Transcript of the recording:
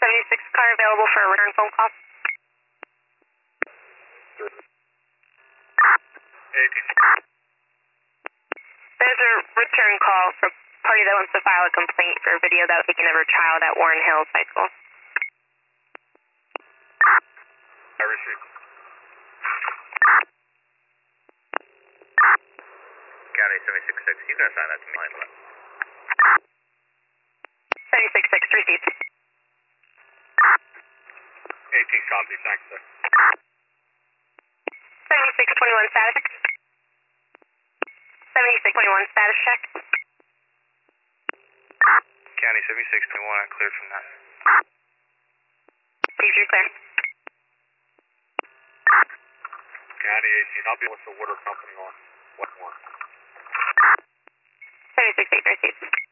76 car available for a return phone call. There's a return call for a party that wants to file a complaint for a video that was taken of her child at Warren Hills High School. I received. County 766, you can assign that to me. 766 received. 18 copy, thanks, sir. 7621 status. 7621 status check. County 7621, I'm cleared from that. Received, you're clear. County 18, I'll be with the water company on 1-1. 768 received.